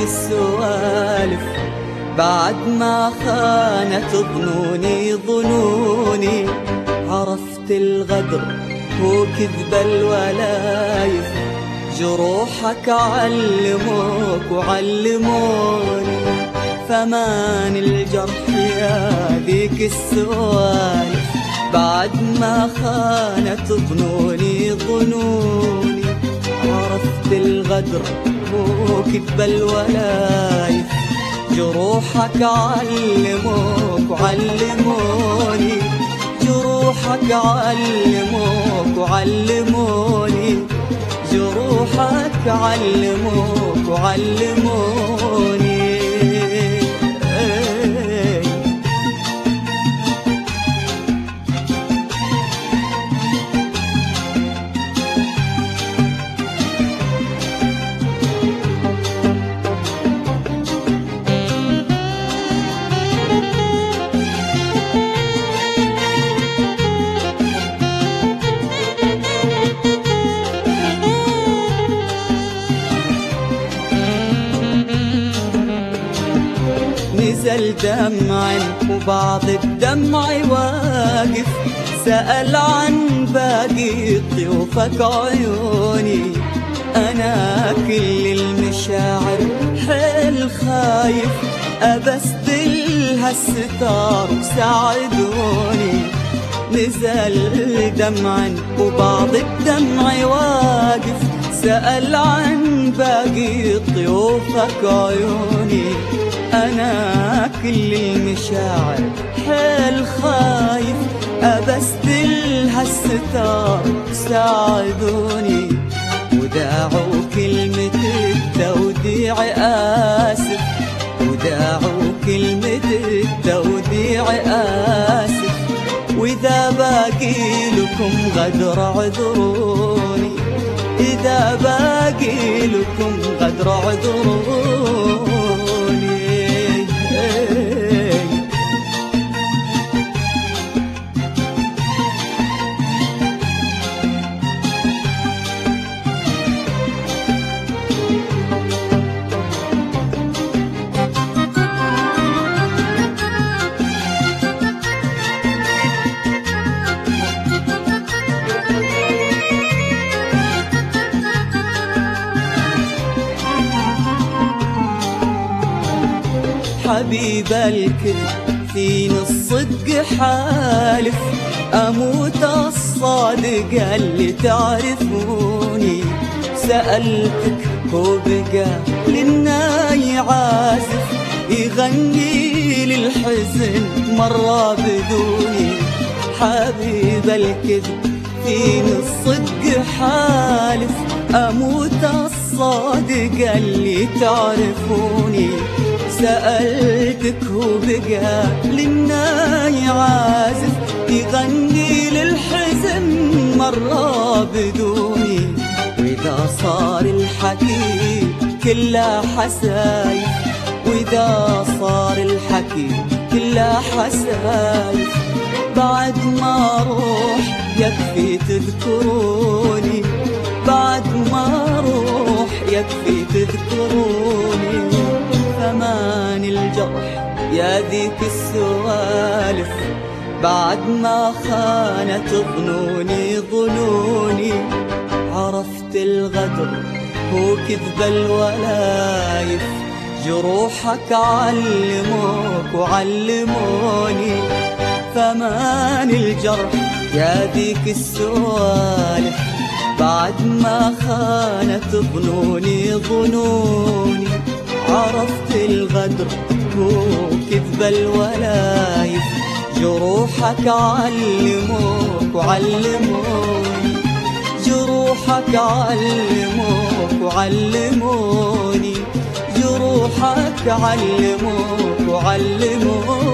السوالف بعد ما خانت ظنوني عرفت الغدر هو كذب الولايف. جروحك علموك وعلموني فمان الجرح يا ذيك السوالف بعد ما خانت ظنوني عرفت الغدر هو كذب الولايف. جروحك علموك وعلموني جروحك علموك وعلموني جروحك علموك وعلموني. نزل دمع وبعض الدمع واقف سأل عن باقي طيوفك عيوني. أنا كل المشاعر حيل خايف أبسدلها الستار وساعدوني. نزل دمع وبعض الدمع واقف سأل عن باقي طيوفك عيوني. أنا كل المشاعر حيل خايف أبسدلها الستار ساعدوني. وداعوا كلمة التوديع آسف وداعوا كلمة التوديع آسف. وإذا باقي لكم غدر عذروني إذا باقي لكم غدر عذروني. حبيب الكذب فيني الصدق حالف أموت الصادق اللي تعرفوني. سألتك هو بقى للناي عازف يغني للحزن مرة بدوني. حبيب الكذب فيني الصدق حالف أموت الصادق اللي تعرفوني. سألتك هو بقى للناي عازف يغني للحزن مرة بدوني. وإذا صار الحكي كله حسايف وإذا صار الحكي كله حسايف بعد ما أروح يكفي تذكروني بعد ما أروح يكفي تذكروني. فمان الجرح يا ذيك السوالف بعد ما خانت ظنوني عرفت الغدر هو كذب الولايف. جروحك علموك وعلموني فمان الجرح يا ذيك السوالف بعد ما خانت ظنوني عرفت الغدر هو كذب الولايف. جروحك علموك وعلموني جروحك علموك وعلموني جروحك علموك وعلموني.